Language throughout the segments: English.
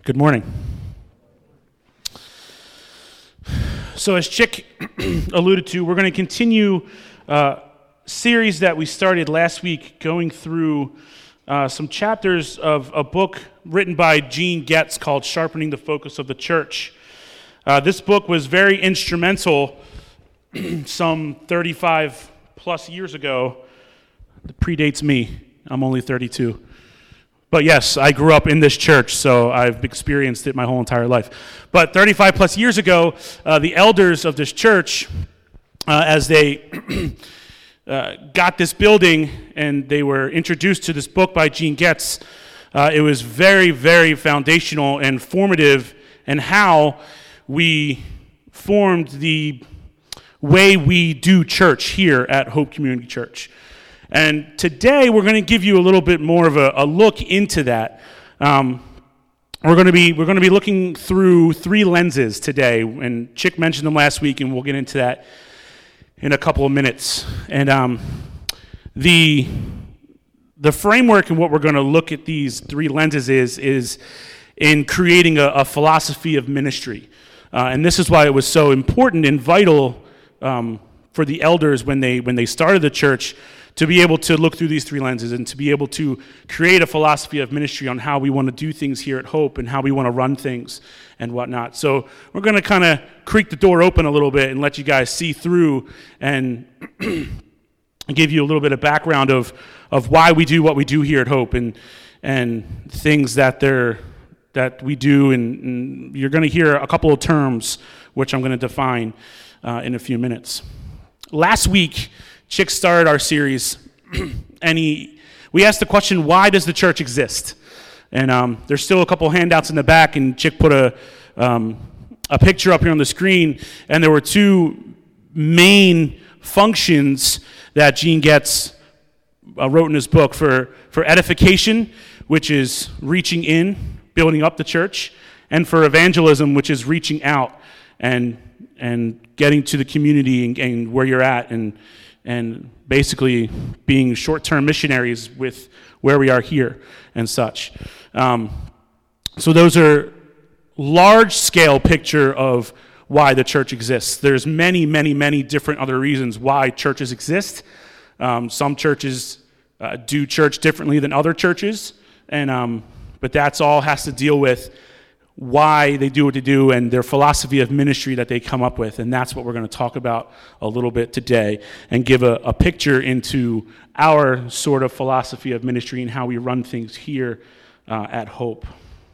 Good morning. So as Chick alluded to, we're going to continue a series that we started last week, going through some chapters of a book written by Gene Getz called Sharpening the Focus of the Church. This book was very instrumental some 35 plus years ago. It predates me. I'm only 32. But yes, I grew up in this church, so I've experienced it my whole entire life. But 35 plus years ago, the elders of this church, as they got this building and they were introduced to this book by Gene Getz, it was very, very foundational and formative in how we formed the way we do church here at Hope Community Church. And today we're going to give you a little bit more of a look into that. We're going to be looking through three lenses today, and Chick mentioned them last week, and we'll get into that in a couple of minutes. And the framework and what we're going to look at these three lenses is in creating a philosophy of ministry. And this is why it was so important and vital for the elders when they started the church to be able to look through these three lenses and to be able to create a philosophy of ministry on how we want to do things here at Hope and how we want to run things and whatnot. So we're going to kind of creak the door open a little bit and let you guys see through and give you a little bit of background of why we do what we do here at Hope and things that we do. And you're going to hear a couple of terms which I'm going to define in a few minutes. Last week, Chick started our series, and we asked the question, why does the church exist? And there's still a couple handouts in the back, and Chick put a picture up here on the screen, and there were two main functions that Gene Getz wrote in his book for edification, which is reaching in, building up the church, and for evangelism, which is reaching out and getting to the community and where you're at and basically being short-term missionaries with where we are here and such. So those are large-scale picture of why the church exists. There's many, many, many different other reasons why churches exist. Some churches do church differently than other churches, but that's all has to deal with why they do what they do and their philosophy of ministry that they come up with. And that's what we're going to talk about a little bit today and give a picture into our sort of philosophy of ministry and how we run things here at Hope.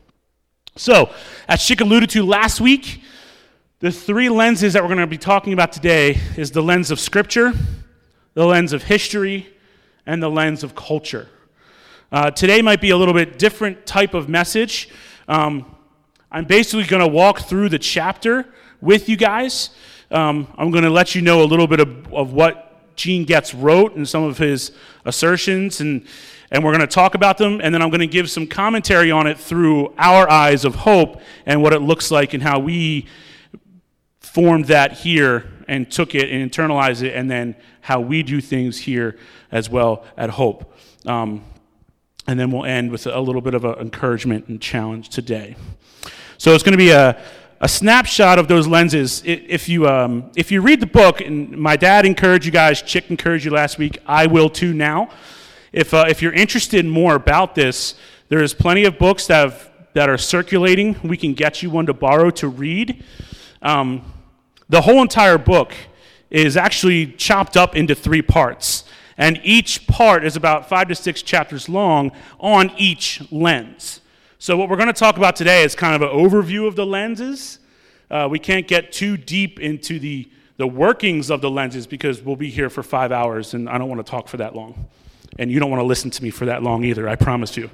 So, as Chick alluded to last week, the three lenses that we're going to be talking about today is the lens of Scripture, the lens of history, and the lens of culture. Today might be a little bit different type of message. I'm basically going to walk through the chapter with you guys. I'm going to let you know a little bit of what Gene Getz wrote and some of his assertions, and we're going to talk about them, and then I'm going to give some commentary on it through our eyes of hope and what it looks like and how we formed that here and took it and internalized it, and then how we do things here as well at Hope. And then we'll end with a little bit of an encouragement and challenge today. So it's going to be a snapshot of those lenses. If you read the book, and my dad encouraged you guys, Chick encouraged you last week, I will too now. If you're interested in more about this, there's plenty of books that are circulating. We can get you one to borrow to read. The whole entire book is actually chopped up into three parts, and each part is about 5 to 6 chapters long on each lens. So what we're going to talk about today is kind of an overview of the lenses. We can't get too deep into the workings of the lenses because we'll be here for 5 hours, and I don't want to talk for that long. And you don't want to listen to me for that long either, I promise you.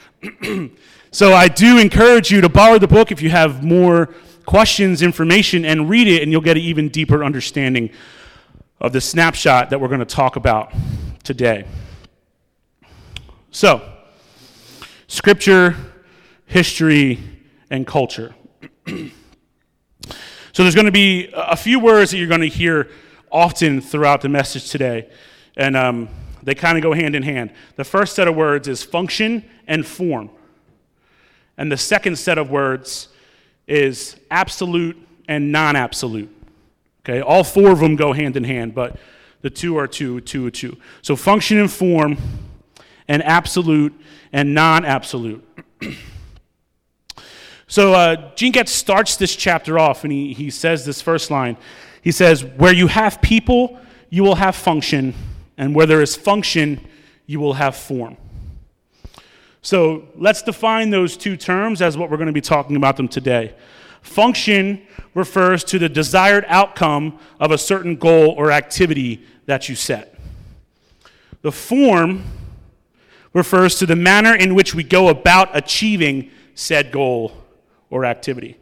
So I do encourage you to borrow the book if you have more questions, information, and read it, and you'll get an even deeper understanding of the snapshot that we're going to talk about today. So, Scripture, history, and culture. So there's going to be a few words that you're going to hear often throughout the message today, and they kind of go hand in hand. The first set of words is function and form. And the second set of words is absolute and non-absolute. Okay, all four of them go hand in hand, but the two are two. So function and form, and absolute and non-absolute. So Gene Getz starts this chapter off, and he says this first line. He says, where you have people, you will have function, and where there is function, you will have form. So let's define those two terms as what we're going to be talking about them today. Function refers to the desired outcome of a certain goal or activity that you set. The form refers to the manner in which we go about achieving said goal or activity.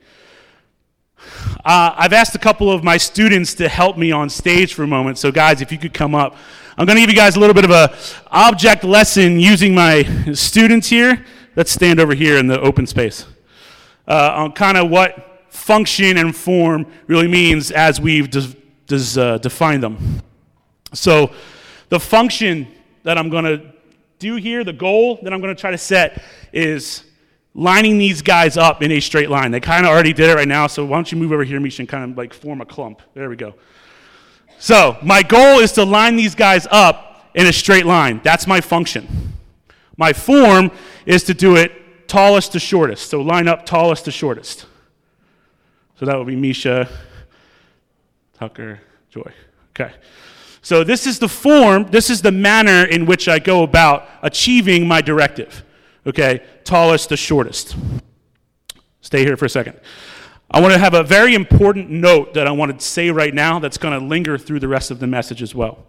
I've asked a couple of my students to help me on stage for a moment. So guys, if you could come up. I'm going to give you guys a little bit of a object lesson using my students here. Let's stand over here in the open space. On kind of what function and form really means as we've defined them. So the function that I'm going to do here, the goal that I'm going to try to set is lining these guys up in a straight line. They kind of already did it right now, so why don't you move over here, Misha, and kind of like form a clump. There we go. So my goal is to line these guys up in a straight line. That's my function. My form is to do it tallest to shortest. So line up tallest to shortest. So that would be Misha, Tucker, Joy. Okay. So this is the form, this is the manner in which I go about achieving my directive. Okay, tallest to shortest. Stay here for a second. I want to have a very important note that I want to say right now that's going to linger through the rest of the message as well.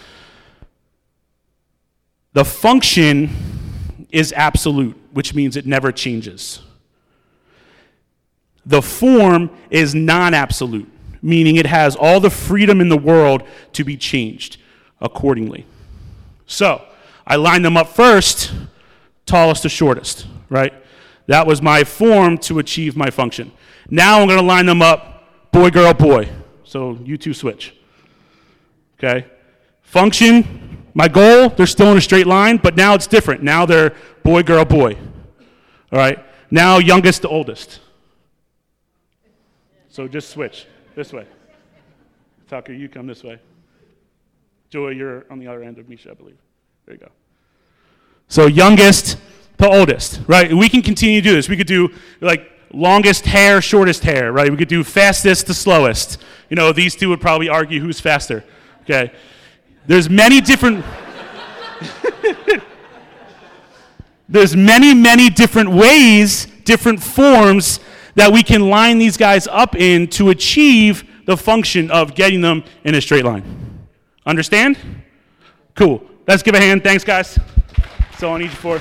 The function is absolute, which means it never changes. The form is non-absolute, meaning it has all the freedom in the world to be changed accordingly. So, I line them up first, tallest to shortest, right? That was my form to achieve my function. Now I'm going to line them up boy, girl, boy. So you two switch. Okay? Function, my goal, they're still in a straight line, but now it's different. Now they're boy, girl, boy. All right? Now youngest to oldest. So just switch this way. Tucker, you come this way. Joy, you're on the other end of Misha, I believe. There you go. So youngest to oldest, right? We can continue to do this. We could do like longest hair, shortest hair, right? We could do fastest to slowest. You know, these two would probably argue who's faster. Okay. There's many different There's many different ways, different forms that we can line these guys up in to achieve the function of getting them in a straight line. Understand? Cool. Let's give a hand. Thanks, guys. That's all I need you for.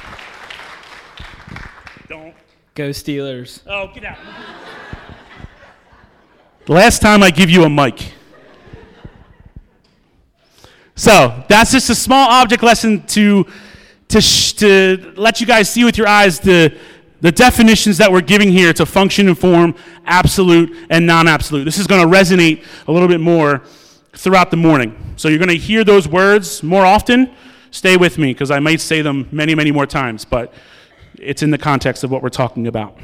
Don't. Go Steelers. Oh, get out. The last time I give you a mic. So, that's just a small object lesson to let you guys see with your eyes the definitions that we're giving here to function and form, absolute and non-absolute. This is going to resonate a little bit more throughout the morning. So you're going to hear those words more often. Stay with me because I might say them many more times, but it's in the context of what we're talking about.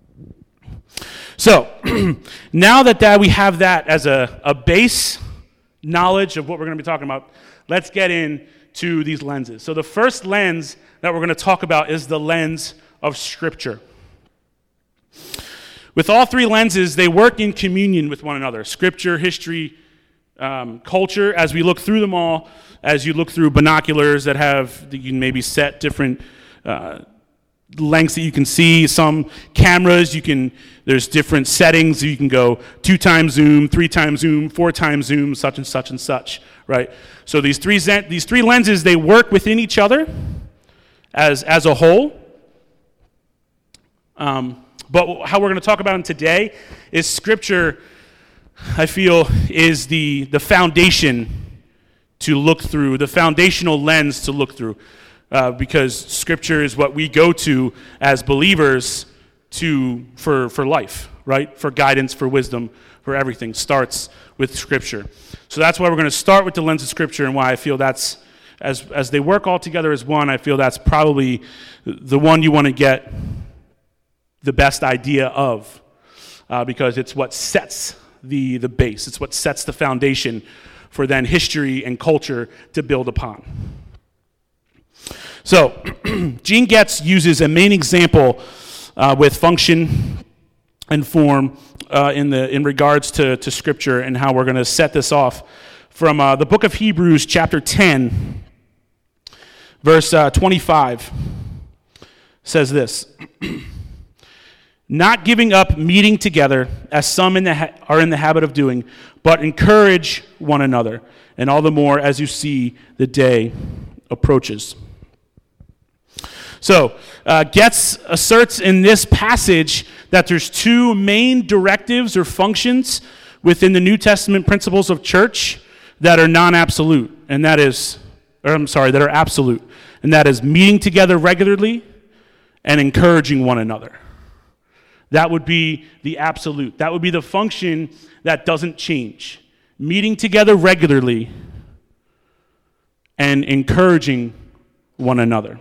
So now that we have that as a base knowledge of what we're going to be talking about, let's get into these lenses. So the first lens that we're going to talk about is the lens of Scripture. With all three lenses, they work in communion with one another. Scripture, history, culture, as we look through them all, as you look through binoculars that you can maybe set different lengths that you can see. Some cameras, there's different settings. You can go 2 times zoom, 3 times zoom, 4 times zoom, such and such, right? So these three lenses, they work within each other as a whole. But how we're going to talk about them today is Scripture, I feel, is the foundation to look through, the foundational lens to look through, because Scripture is what we go to as believers for life, right? For guidance, for wisdom, for everything starts with Scripture. So that's why we're going to start with the lens of Scripture, and why I feel that's, as they work all together as one, I feel that's probably the one you want to get the best idea of, because it's what sets the base. It's what sets the foundation for then history and culture to build upon. So, Gene Getz uses a main example with function and form in regards to Scripture and how we're going to set this off from the book of Hebrews, chapter 10, verse 25, says this: not giving up meeting together, as some are in the habit of doing, but encourage one another, and all the more as you see the day approaches. So, Getz asserts in this passage that there's two main directives or functions within the New Testament principles of church that are non-absolute, and that are absolute, and that is meeting together regularly and encouraging one another. That would be the absolute. That would be the function that doesn't change. Meeting together regularly and encouraging one another.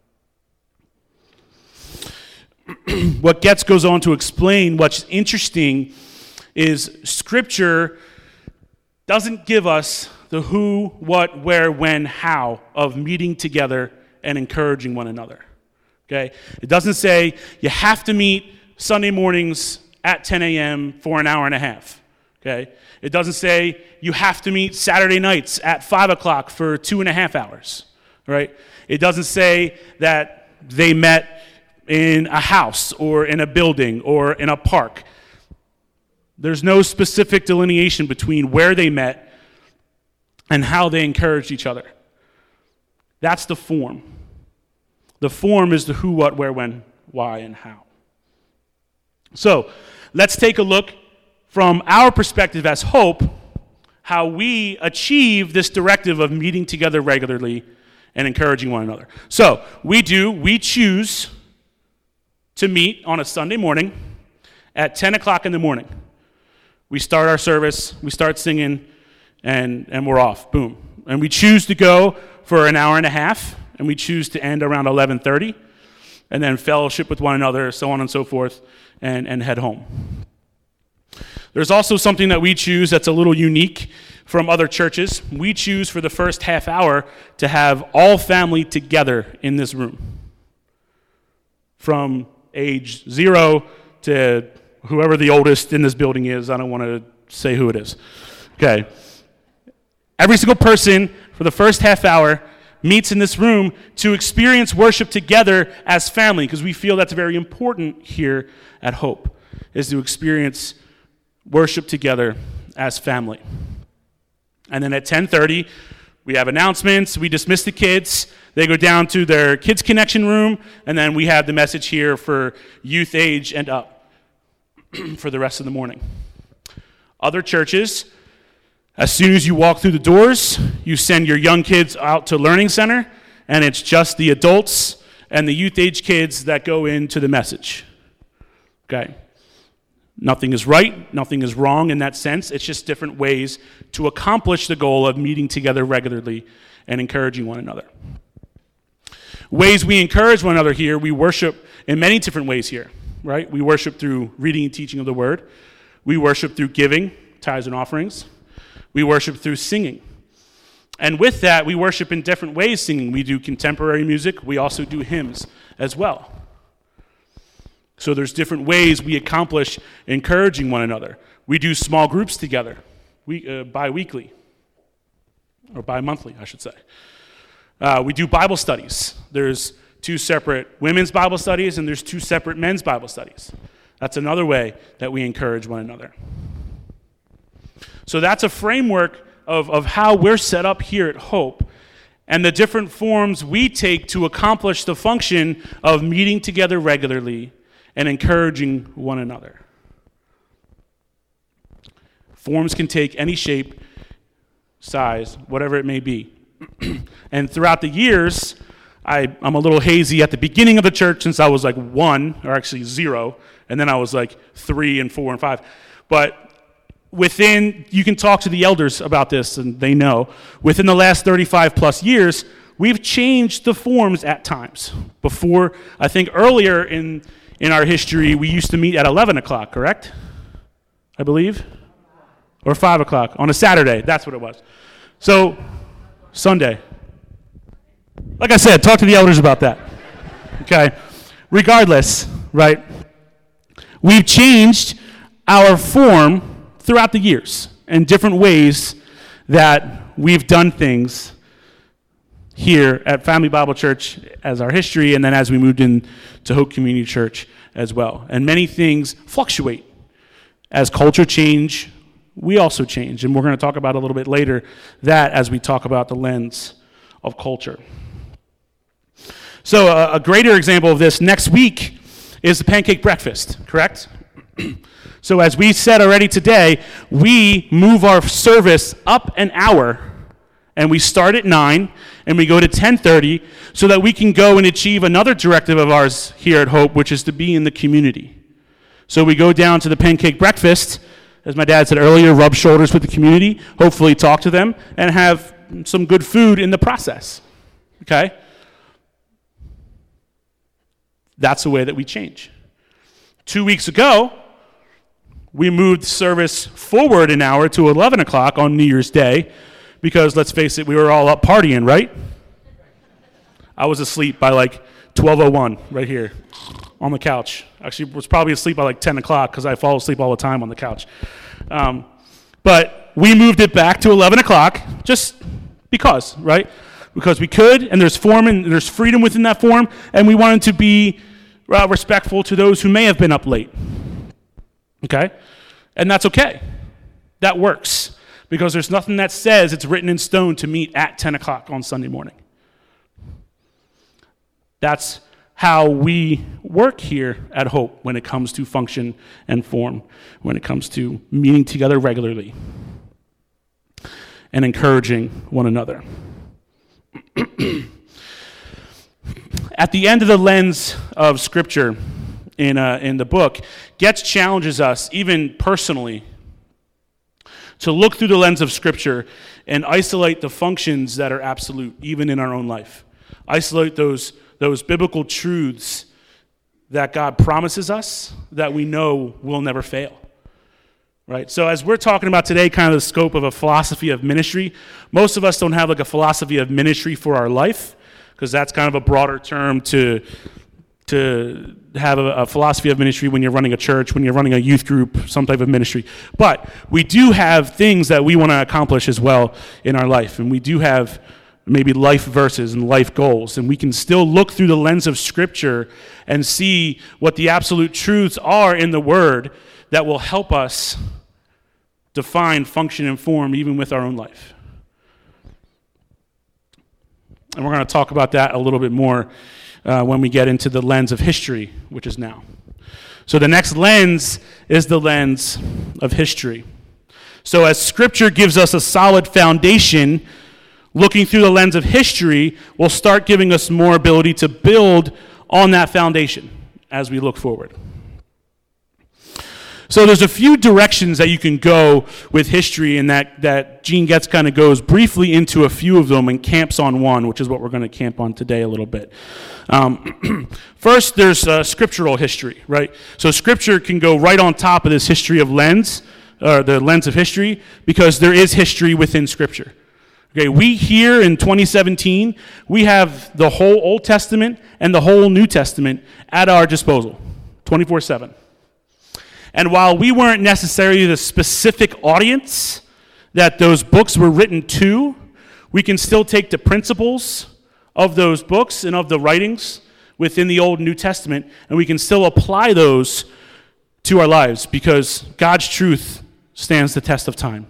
What Getz goes on to explain, what's interesting, is Scripture doesn't give us the who, what, where, when, how of meeting together and encouraging one another. Okay? It doesn't say you have to meet Sunday mornings at 10 a.m. for an hour and a half. Okay? It doesn't say you have to meet Saturday nights at 5 o'clock for 2.5 hours. Right? It doesn't say that they met in a house or in a building or in a park. There's no specific delineation between where they met and how they encouraged each other. That's the form. The form is the who, what, where, when, why, and how. So, let's take a look from our perspective as Hope, how we achieve this directive of meeting together regularly and encouraging one another. So, we choose to meet on a Sunday morning at 10 o'clock in the morning. We start our service, we start singing, and we're off. Boom. And we choose to go for an hour and a half, and we choose to end around 11:30, and then fellowship with one another, so on and so forth, and head home. There's also something that we choose that's a little unique from other churches. We choose for the first half hour to have all family together in this room. From age 0 to whoever the oldest in this building is. I don't want to say who it is. Okay. Every single person for the first half hour meets in this room to experience worship together as family, because we feel that's very important here at Hope, is to experience worship together as family. And then at 10:30, we have announcements. We dismiss the kids. They go down to their Kids Connection room, and then we have the message here for youth age and up for the rest of the morning. Other churches, as soon as you walk through the doors, you send your young kids out to Learning Center, and it's just the adults and the youth age kids that go into the message. Okay? Nothing is right, nothing is wrong in that sense. It's just different ways to accomplish the goal of meeting together regularly and encouraging one another. Ways we encourage one another here, we worship in many different ways here, right? We worship through reading and teaching of the Word. We worship through giving, tithes and offerings. We worship through singing. And with that, we worship in different ways singing. We do contemporary music. We also do hymns as well. So there's different ways we accomplish encouraging one another. We do small groups together, bi-weekly, or bi-monthly, I should say. We do Bible studies. There's 2 separate women's Bible studies, and there's 2 separate men's Bible studies. That's another way that we encourage one another. So that's a framework of how we're set up here at Hope, and the different forms we take to accomplish the function of meeting together regularly and encouraging one another. Forms can take any shape, size, whatever it may be. And throughout the years, I'm a little hazy at the beginning of the church since I was like 1, or actually 0, and then I was like 3 and 4 and 5. But you can talk to the elders about this and they know, within the last 35 plus years, we've changed the forms at times. Before, I think earlier in our history, we used to meet at 11 o'clock, correct? I believe? Or 5 o'clock on a Saturday. That's what it was. So, Sunday. Like I said, talk to the elders about that. Okay? Regardless, right? We've changed our form throughout the years in different ways that we've done things here at Family Bible Church as our history, and then as we moved into Hope Community Church as well. And many things fluctuate. As culture change, we also change. And we're going to talk about a little bit later that as we talk about the lens of culture. So a greater example of this next week is the pancake breakfast, correct? So as we said already today, we move our service up an hour, and we start at 9, and we go to 10:30, so that we can go and achieve another directive of ours here at Hope, which is to be in the community. So we go down to the pancake breakfast, as my dad said earlier, rub shoulders with the community, hopefully talk to them, and have some good food in the process, okay? That's the way that we change. 2 weeks ago, we moved service forward an hour to 11 o'clock on New Year's Day because, let's face it, we were all up partying, right? I was asleep by like 12:01 right here on the couch. Actually, was probably asleep by like 10 o'clock because I fall asleep all the time on the couch. But we moved it back to 11 o'clock just because, right? Because we could, and there's form and there's freedom within that form, and we wanted to be respectful to those who may have been up late. Okay? And that's okay. That works. Because there's nothing that says it's written in stone to meet at 10 o'clock on Sunday morning. That's how we work here at Hope when it comes to function and form, when it comes to meeting together regularly and encouraging one another. At the end of the lens of Scripture in the book, Getz challenges us, even personally, to look through the lens of Scripture and isolate the functions that are absolute, even in our own life. Isolate those biblical truths that God promises us that we know will never fail. Right? So as we're talking about today, kind of the scope of a philosophy of ministry, most of us don't have like a philosophy of ministry for our life, because that's kind of a broader term to have a philosophy of ministry when you're running a church, when you're running a youth group, some type of ministry. But we do have things that we want to accomplish as well in our life, and we do have maybe life verses and life goals, and we can still look through the lens of Scripture and see what the absolute truths are in the Word that will help us define, function, and form even with our own life. And we're going to talk about that a little bit more when we get into the lens of history, which is now. So the next lens is the lens of history. So as Scripture gives us a solid foundation, looking through the lens of history will start giving us more ability to build on that foundation as we look forward. So there's a few directions that you can go with history, and that Gene Getz kind of goes briefly into a few of them and camps on one, which is what we're going to camp on today a little bit. First, there's scriptural history, right? So Scripture can go right on top of this history of lens, the lens of history, because there is history within Scripture. Okay, we here in 2017, we have the whole Old Testament and the whole New Testament at our disposal, 24/7. And while we weren't necessarily the specific audience that those books were written to, we can still take the principles of those books and of the writings within the Old and New Testament, and we can still apply those to our lives because God's truth stands the test of time.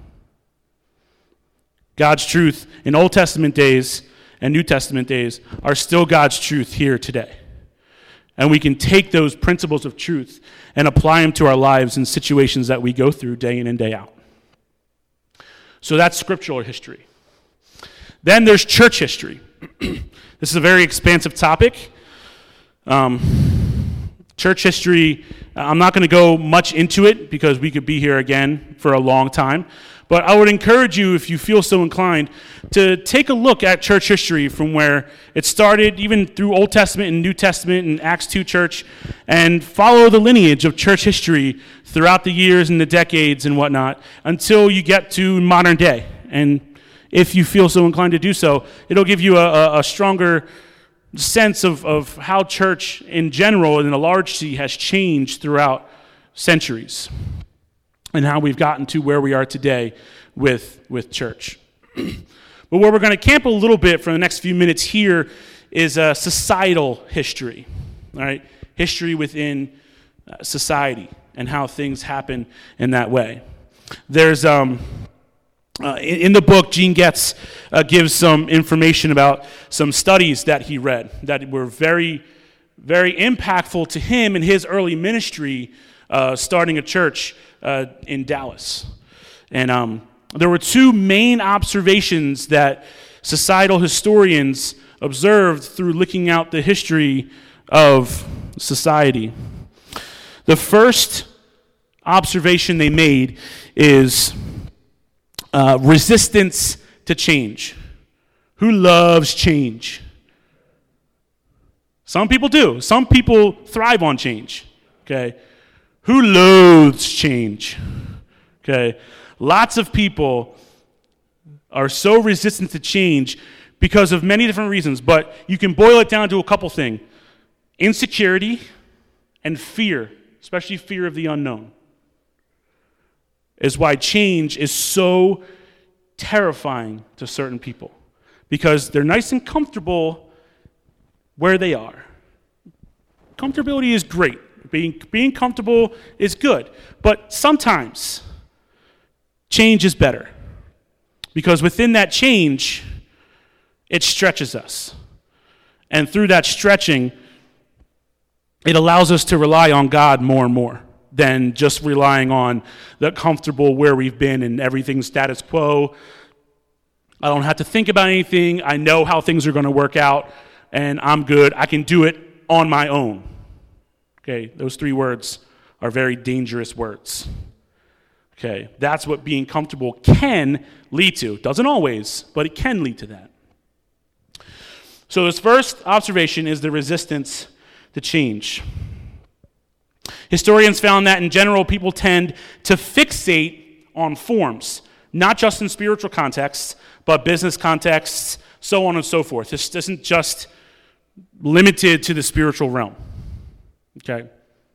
God's truth in Old Testament days and New Testament days are still God's truth here today. And we can take those principles of truth and apply them to our lives in situations that we go through day in and day out. So that's scriptural history. Then there's church history. This is a very expansive topic. Church history, I'm not going to go much into it because we could be here again for a long time. But I would encourage you, if you feel so inclined, to take a look at church history from where it started, even through Old Testament and New Testament and Acts 2 church, and follow the lineage of church history throughout the years and the decades and whatnot until you get to modern day. And if you feel so inclined to do so, it'll give you a stronger sense of how church in general in the large C has changed throughout centuries and how we've gotten to where we are today with church. But where we're going to camp a little bit for the next few minutes here is societal history, all right? History within society and how things happen in that way. There's in the book, Gene Getz gives some information about some studies that he read that were very, very impactful to him in his early ministry, starting a church in Dallas. And there were two main observations that societal historians observed through looking out the history of society. The first observation they made is resistance to change. Who loves change? Some people do. Some people thrive on change. Okay. Who loathes change? Okay. Lots of people are so resistant to change because of many different reasons, but you can boil it down to a couple things. Insecurity and fear, especially fear of the unknown, is why change is so terrifying to certain people, because they're nice and comfortable where they are. Comfortability is great. Being comfortable is good, but sometimes change is better, because within that change, it stretches us. And through that stretching, it allows us to rely on God more and more than just relying on the comfortable where we've been and everything's status quo. I don't have to think about anything. I know how things are going to work out, and I'm good. I can do it on my own. Okay, those three words are very dangerous words. Okay, that's what being comfortable can lead to. Doesn't always, but it can lead to that. So this first observation is the resistance to change. Historians found that in general, people tend to fixate on forms, not just in spiritual contexts, but business contexts, so on and so forth. This isn't just limited to the spiritual realm. Okay?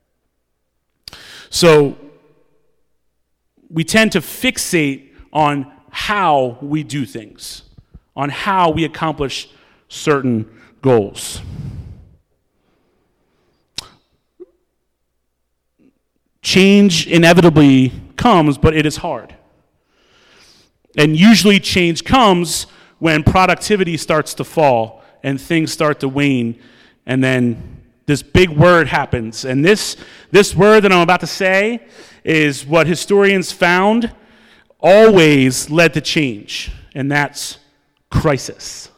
So we tend to fixate on how we do things, on how we accomplish certain goals. Change inevitably comes, but it is hard. And usually change comes when productivity starts to fall and things start to wane, and then this big word happens. And this word that I'm about to say is what historians found always led to change, and that's crisis.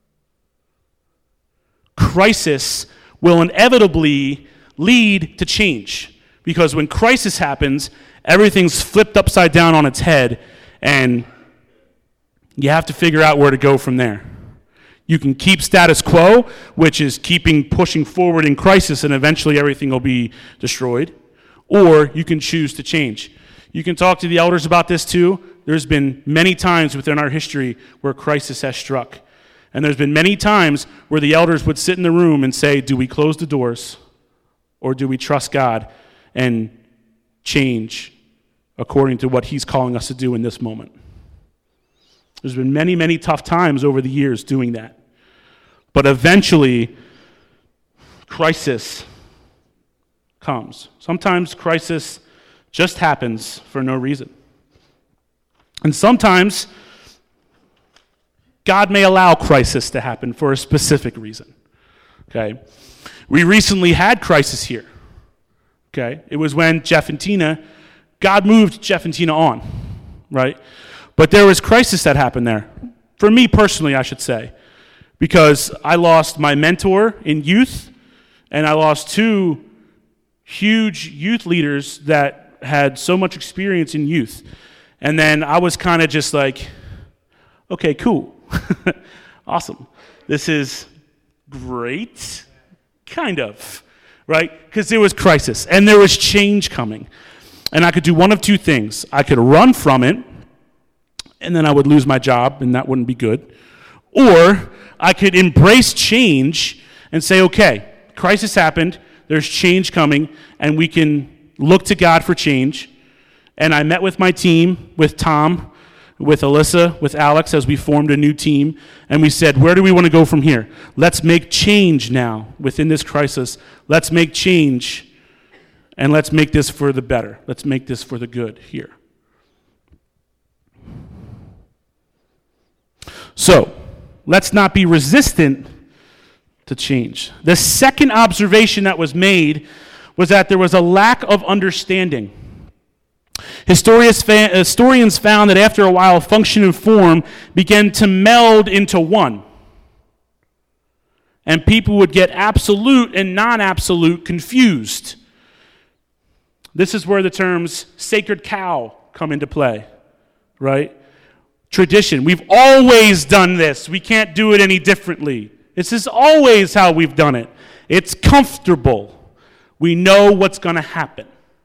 Crisis will inevitably lead to change, because when crisis happens, everything's flipped upside down on its head, and you have to figure out where to go from there. You can keep status quo, which is pushing forward in crisis, and eventually everything will be destroyed. Or you can choose to change. You can talk to the elders about this too. There's been many times within our history where crisis has struck. And there's been many times where the elders would sit in the room and say, do we close the doors, or do we trust God and change according to what he's calling us to do in this moment? There's been many, many tough times over the years doing that. But eventually, crisis comes. Sometimes crisis just happens for no reason. And sometimes God may allow crisis to happen for a specific reason. Okay? We recently had crisis here. Okay? It was when Jeff and Tina, God moved Jeff and Tina on, right? But there was crisis that happened there. For me personally, I should say. Because I lost my mentor in youth, and I lost two huge youth leaders that had so much experience in youth. And then I was kind of just like, okay, cool. Awesome. This is great. Kind of. Right? Because there was crisis and there was change coming. And I could do one of two things. I could run from it, and then I would lose my job, and that wouldn't be good. Or I could embrace change and say, okay, crisis happened, there's change coming, and we can look to God for change. And I met with my team, with Tom, with Alyssa, with Alex, as we formed a new team, and we said, where do we want to go from here? Let's make change now within this crisis. Let's make change, and let's make this for the better. Let's make this for the good here. So, let's not be resistant to change. The second observation that was made was that there was a lack of understanding. Historians found that after a while, function and form began to meld into one. And people would get absolute and non-absolute confused. This is where the terms sacred cow come into play, right? Tradition. We've always done this. We can't do it any differently. This is always how we've done it. It's comfortable. We know what's going to happen.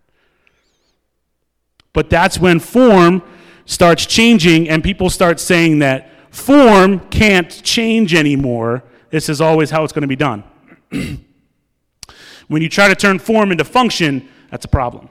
But that's when form starts changing and people start saying that form can't change anymore. This is always how it's going to be done. When you try to turn form into function, that's a problem.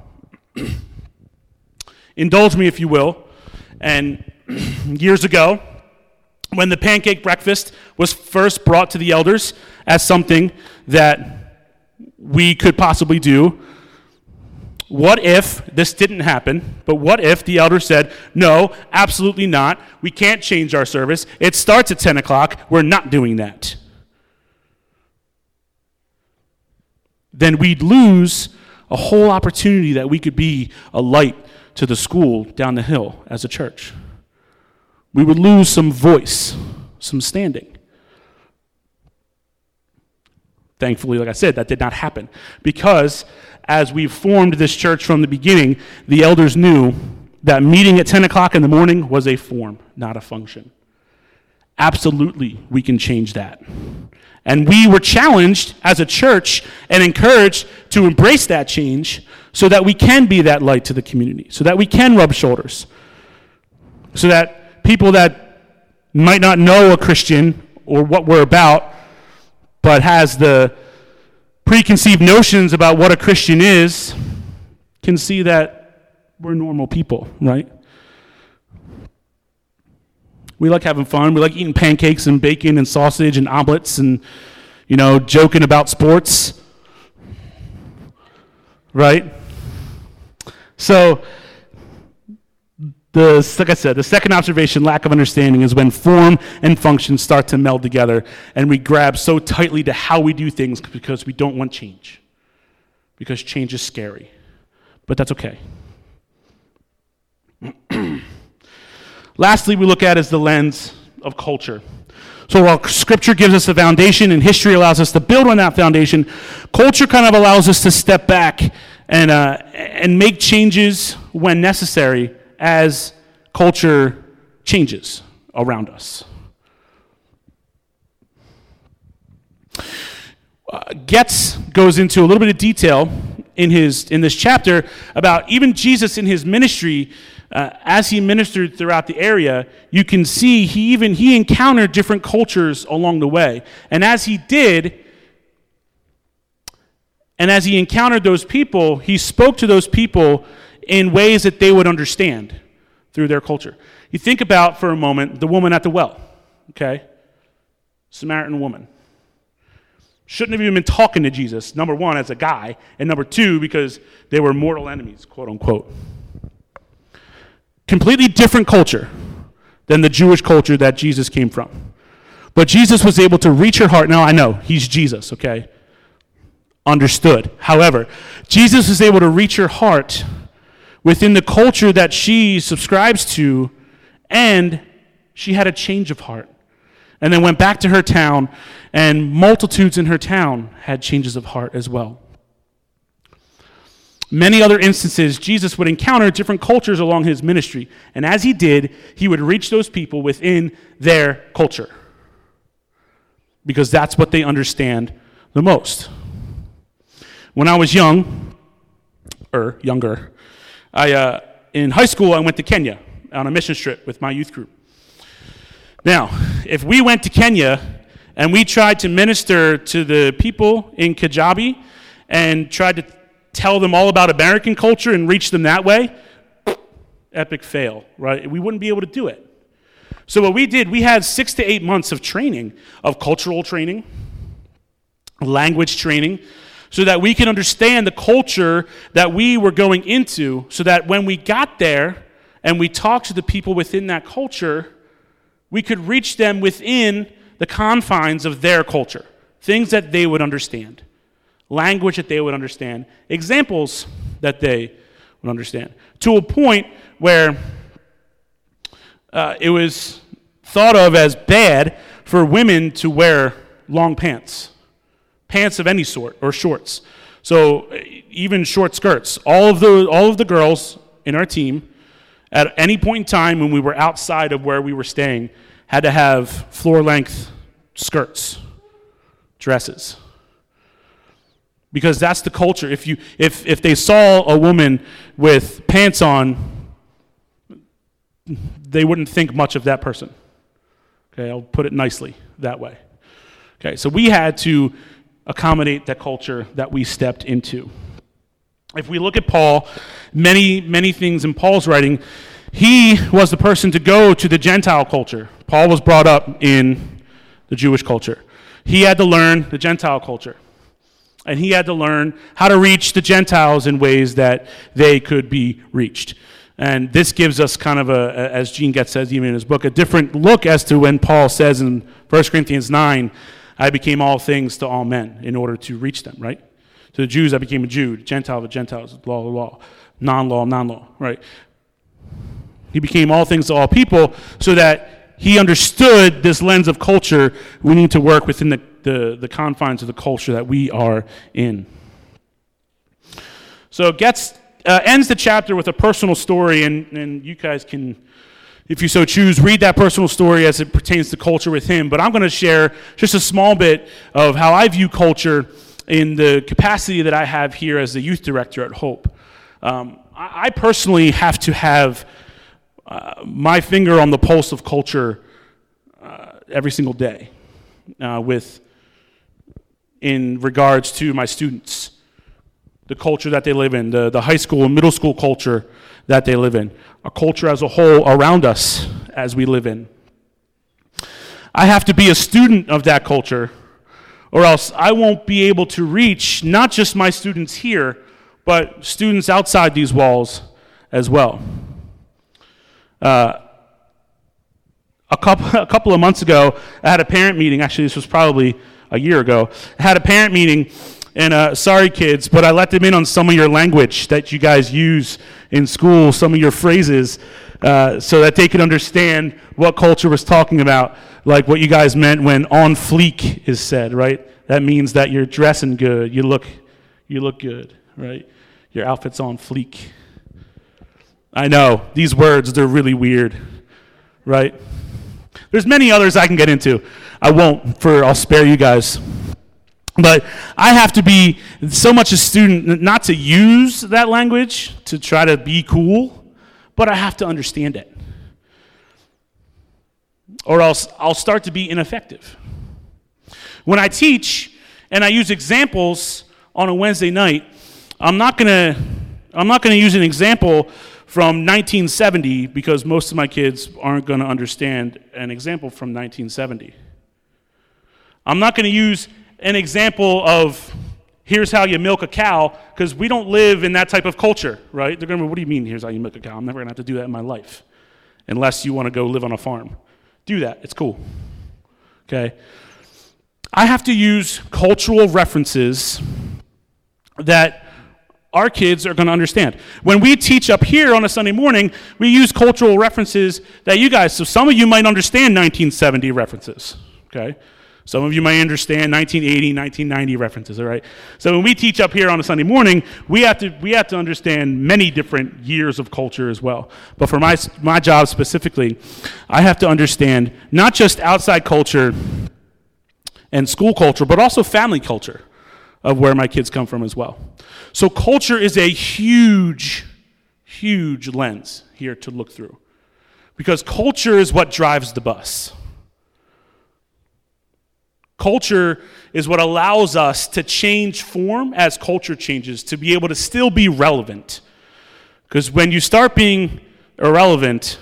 Indulge me, if you will. And years ago, when the pancake breakfast was first brought to the elders as something that we could possibly do, what if this didn't happen, but what if the elder said, no, absolutely not, we can't change our service, it starts at 10 o'clock, we're not doing that. Then we'd lose a whole opportunity that we could be a light to the school down the hill as a church. We would lose some voice, some standing. Thankfully, like I said, that did not happen. Because as we formed this church from the beginning, the elders knew that meeting at 10 o'clock in the morning was a form, not a function. Absolutely, we can change that. And we were challenged as a church and encouraged to embrace that change so that we can be that light to the community, so that we can rub shoulders, so that people that might not know a Christian or what we're about, but has the preconceived notions about what a Christian is, can see that we're normal people, right? We like having fun. We like eating pancakes and bacon and sausage and omelets and, joking about sports, right? So, like I said, the second observation, lack of understanding, is when form and function start to meld together and we grab so tightly to how we do things because we don't want change. Because change is scary. But that's okay. Lastly, we look at is the lens of culture. So while Scripture gives us a foundation and history allows us to build on that foundation, culture kind of allows us to step back and make changes when necessary as culture changes around us. Getz goes into a little bit of detail in this chapter about even Jesus in his ministry. As he ministered throughout the area, you can see he encountered different cultures along the way. And as he did, and as he encountered those people, he spoke to those people in ways that they would understand through their culture. You think about, for a moment, the woman at the well, okay? Samaritan woman. Shouldn't have even been talking to Jesus, number one, as a guy, and number two, because they were mortal enemies, quote unquote. Completely different culture than the Jewish culture that Jesus came from. But Jesus was able to reach her heart. Now, I know, he's Jesus, okay? Understood. However, Jesus was able to reach her heart within the culture that she subscribes to, and she had a change of heart. And then went back to her town, and multitudes in her town had changes of heart as well. many other instances, Jesus would encounter different cultures along his ministry. And as he did, he would reach those people within their culture. Because that's what they understand the most. When I was younger, in high school, I went to Kenya on a mission trip with my youth group. Now, if we went to Kenya and we tried to minister to the people in Kajabi and tried to tell them all about American culture and reach them that way, epic fail, right? We wouldn't be able to do it. So what we did, we had 6 to 8 months of training, of cultural training, language training, so that we can understand the culture that we were going into, so that when we got there and we talked to the people within that culture, we could reach them within the confines of their culture, things that they would understand, language that they would understand, examples that they would understand, to a point where it was thought of as bad for women to wear long pants of any sort, or shorts. So even short skirts. All of the girls in our team, at any point in time when we were outside of where we were staying, had to have floor-length skirts, dresses. Because that's the culture. If they saw a woman with pants on, they wouldn't think much of that person. Okay, I'll put it nicely that way. Okay, so we had to accommodate that culture that we stepped into. If we look at Paul, many things in Paul's writing, he was the person to go to the Gentile culture. Paul was brought up in the Jewish culture. He had to learn the Gentile culture. And he had to learn how to reach the Gentiles in ways that they could be reached. And this gives us kind of as Gene Getz says even in his book, a different look as to when Paul says in 1 Corinthians 9, I became all things to all men in order to reach them, right? To the Jews, I became a Jew. To Gentiles, law, non-law, right? He became all things to all people so that he understood this lens of culture. We need to work within the confines of the culture that we are in. So Getz ends the chapter with a personal story, and you guys can, if you so choose, read that personal story as it pertains to culture with him. But I'm going to share just a small bit of how I view culture in the capacity that I have here as the youth director at Hope. I personally have to have my finger on the pulse of culture every single day in regards to my students, the culture that they live in, the high school and middle school culture that they live in, a culture as a whole around us as we live in. I have to be a student of that culture, or else I won't be able to reach not just my students here, but students outside these walls as well. A couple of months ago, I had a parent meeting. Actually, this was probably a year ago. I had a parent meeting, and sorry kids, but I let them in on some of your language that you guys use in school, some of your phrases, so that they could understand what culture was talking about, like what you guys meant when on fleek is said, right? That means that you're dressing good, you look good, right? Your outfit's on fleek. I know, these words, they're really weird, right? There's many others I can get into. I won't, I'll spare you guys. But I have to be so much a student, not to use that language to try to be cool, but I have to understand it. Or else I'll start to be ineffective. When I teach and I use examples on a Wednesday night, I'm not gonna use an example from 1970 because most of my kids aren't going to understand an example from 1970. I'm not going to use an example of here's how you milk a cow because we don't live in that type of culture, right? They're going to be, what do you mean here's how you milk a cow? I'm never going to have to do that in my life unless you want to go live on a farm. Do that. It's cool. Okay? I have to use cultural references that our kids are going to understand. When we teach up here on a Sunday morning, we use cultural references that you guys, so some of you might understand 1970 references, okay? Some of you may understand 1980, 1990 references, all right? So when we teach up here on a Sunday morning, we have to understand many different years of culture as well. But for my job specifically, I have to understand not just outside culture and school culture, but also family culture of where my kids come from as well. So culture is a huge, huge lens here to look through, because culture is what drives the bus. Culture is what allows us to change form as culture changes, to be able to still be relevant. Because when you start being irrelevant,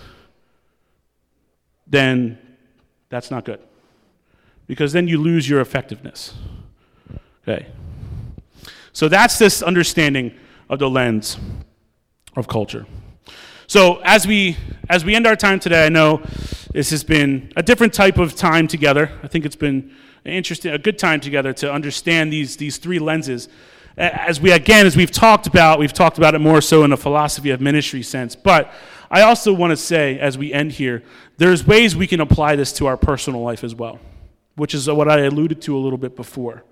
then that's not good. Because then you lose your effectiveness. Okay. So that's this understanding of the lens of culture. So as we end our time today, I know this has been a different type of time together. I think it's been a good time together to understand these three lenses. As we've talked about it more so in a philosophy of ministry sense. But I also want to say, as we end here, there's ways we can apply this to our personal life as well, which is what I alluded to a little bit before.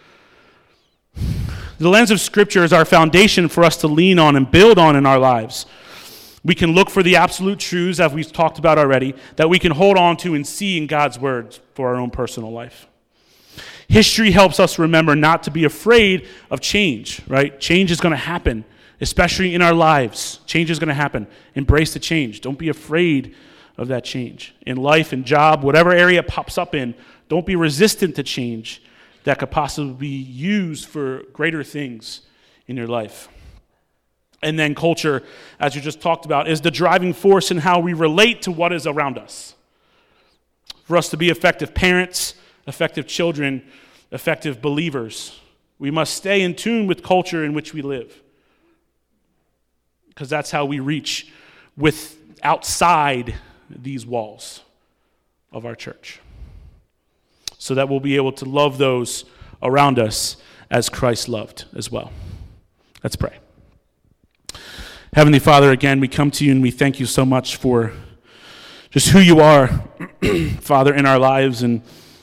The lens of Scripture is our foundation for us to lean on and build on in our lives. We can look for the absolute truths, as we've talked about already, that we can hold on to and see in God's words for our own personal life. History helps us remember not to be afraid of change, right? Change is going to happen, especially in our lives. Change is going to happen. Embrace the change. Don't be afraid of that change. In life, in job, whatever area it pops up in, don't be resistant to change that could possibly be used for greater things in your life. And then culture, as you just talked about, is the driving force in how we relate to what is around us. For us to be effective parents, effective children, effective believers, we must stay in tune with culture in which we live, because that's how we reach with outside these walls of our church, so that we'll be able to love those around us as Christ loved as well. Let's pray. Heavenly Father, again, we come to you and we thank you so much for just who you are, Father, in our lives, and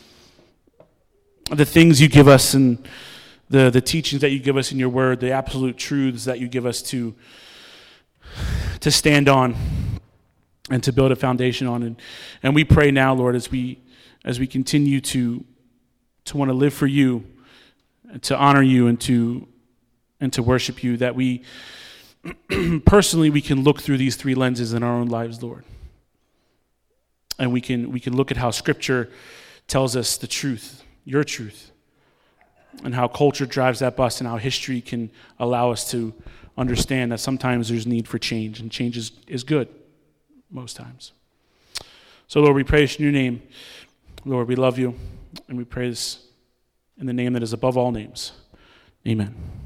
the things you give us, and the teachings that you give us in your word, the absolute truths that you give us to stand on and to build a foundation on. And we pray now, Lord, as we continue to want to live for you, and to honor you, and to worship you, that we personally we can look through these three lenses in our own lives, Lord. And we can look at how Scripture tells us the truth, your truth, and how culture drives that bus, and how history can allow us to understand that sometimes there's need for change, and change is good most times. So, Lord, we praise in your name. Lord, we love you, and we praise in the name that is above all names. Amen.